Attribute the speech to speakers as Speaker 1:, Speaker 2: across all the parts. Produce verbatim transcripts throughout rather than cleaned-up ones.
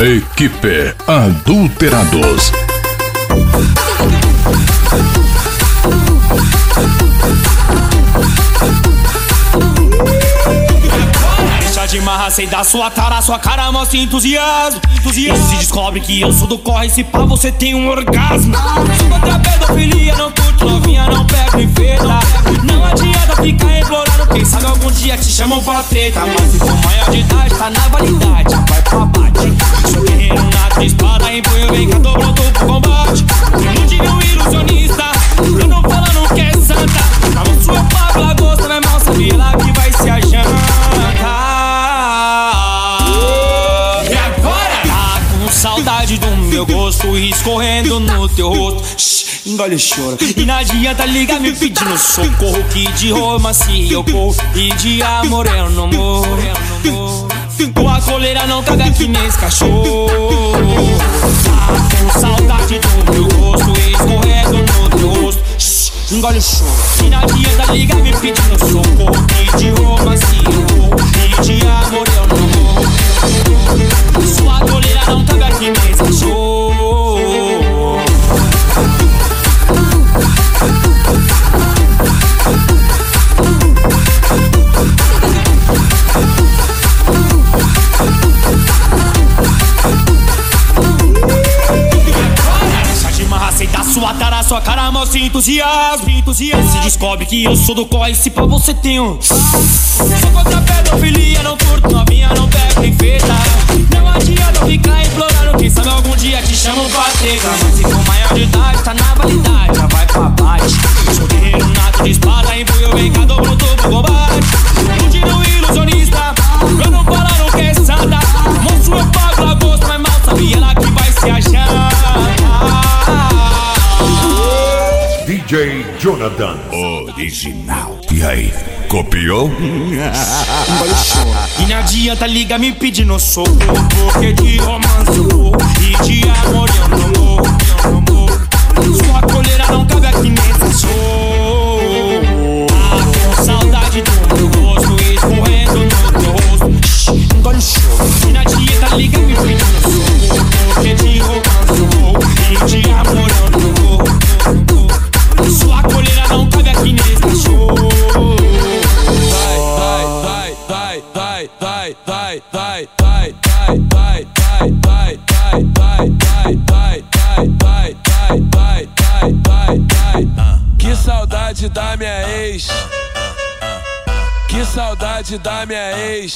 Speaker 1: Equipe Adulterados.
Speaker 2: Deixa de marra, sem dar sua cara, sua cara mostra entusiasmo, entusiasmo. E se descobre que eu sou do corre, se pá você tem um orgasmo. Sou contra a pedofilia, não curto novinha, não pego enfeita. Não adianta ficar implorando, quem sabe algum dia te chamam pra treta. Mas se for maior de idade, tá na validade, vai pra bate. Sou guerreiro nato, de espada em punho, vem cá, tô pronto pro combate. Eu não tive um ilusionista, eu não falando que é santa. Tava sua papo, lagosta, meu irmão, sabia lá que vai se ajanta. Saudade do meu gosto escorrendo no teu rosto. Shhh, engole e chora. E não adianta ligar me pedindo socorro, que de romance eu corro e de amor eu não morro. Tua coleira não caga que nem esse cachorro. Tá com saudade do meu gosto escorrendo no teu rosto. Shhh, engole e chora. E não adianta ligar me pedindo socorro, que de romance eu corro e de amor eu não morro. Sua coleira não caga que nem esse cachorro. Deixa de marra, aceita sua tara, sua cara mostra entusiasmo, entusiasmo. Se descobre que eu sou do corre, se pra você tem um. Sou contra a pedofilia, não curto novinha, não pego enfeita. Não adianta ficar implorando, quem sabe algum dia te chamam pra treta. Mas se for maior de idade, tá na validade, já vai pra bate. Sou guerreiro nato, de espada em punho, vem cá, tô pronto pro combate. Não tiro um ilusionista, eu não falaram que é santa. Monstro eu pago lagosta, mas mal sabia lá que vai se achar.
Speaker 1: D J Jonathan original. E aí, copiou?
Speaker 2: E não adianta liga me pedindo socorro, porque de romance eu vou e de amor eu não morro, eu não morro. Sua coleira não cabe aqui nem cachorro. Ah, com saudade do meu rosto escorrendo no teu rosto. Shhh, engole o choro. E não adianta liga me pedindo socorro, porque de romance eu vou e de amor eu não morro. Sua coleira não cabe aqui nesse cachorro. Vai, vai, vai, vai, vai, vai, vai, vai, vai, vai, vai, vai, vai, vai, vai, vai, vai, vai, vai. Que saudade da minha ex. Que saudade da minha ex.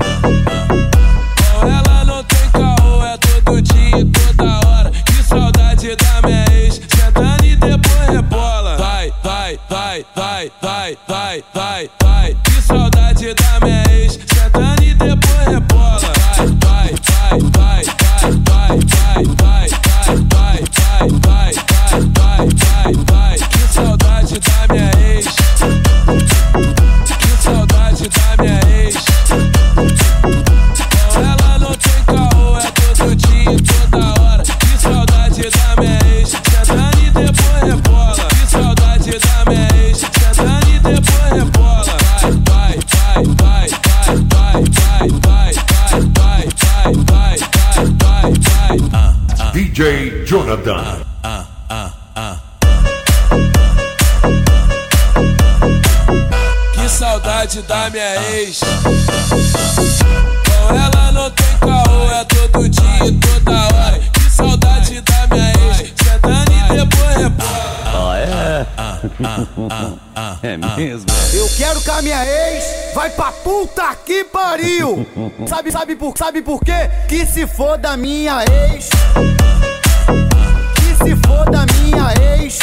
Speaker 2: Com ela não tem caô, é todo dia e toda hora. Que saudade da minha ex. Sentando e depois rebola. Vai, vai, vai, vai, vai, vai, vai, vai. Que saudade da minha ex. Sentando e depois rebola. Vai, vai, vai, vai, vai, vai, vai, vai, vai, vai, vai, vai, vai, vai. Que saudade da minha ex. Que saudade da minha ex. Com ela não tem caô, é todo dia e toda hora. Que saudade da minha ex. Sentando e depois rebola. Que saudade da minha ex. Sentando e depois rebola. Vai, vai, vai, vai, vai, vai, vai, vai, vai, vai, vai, vai.
Speaker 1: D J Jonathan.
Speaker 2: Que saudade da minha ex. Com ela não tem caô, é todo dia e toda hora. Que saudade da minha ex. Sentando e depois rebola.
Speaker 3: Ah, é? É mesmo?
Speaker 4: Eu quero que a minha ex vai pra puta que pariu. Sabe, sabe por, sabe por quê? Que se for da minha ex. Que se for da minha ex.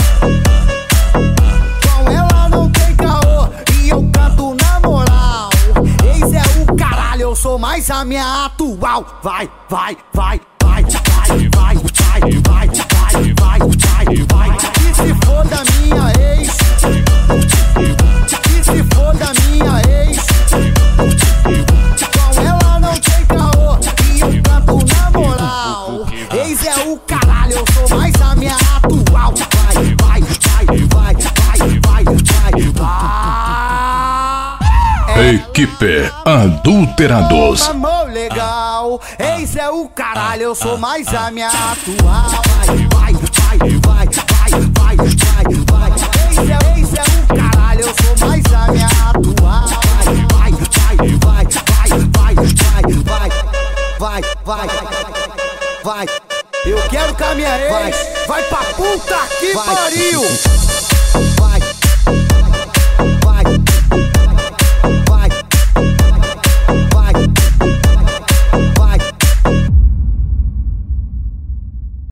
Speaker 4: Com ela não tem caô e eu canto na moral. Ex é o caralho, eu sou mais a minha atual. Vai, vai, vai, vai, vai, vai, vai, vai, vai, vai, vai, vai. Que se for da minha ex. Que se for da minha ex. Com ela não tem caô e eu canto na moral. Ex é o caralho, eu sou mais a minha atual. Vai, vai, vai, vai, vai, vai, vai, vai.
Speaker 1: Equipe Adulterados.
Speaker 4: Amor, legal. Ex é o caralho, eu sou mais a minha atual. Vai, vai, vai, vai, vai, vai, vai, vai. Ex é, ex é o caralho, eu sou mais a minha atual. Vai, vai, vai, vai, vai, vai, vai, vai, vai, vai. Eu quero com a minha ex, vai pra puta que pariu.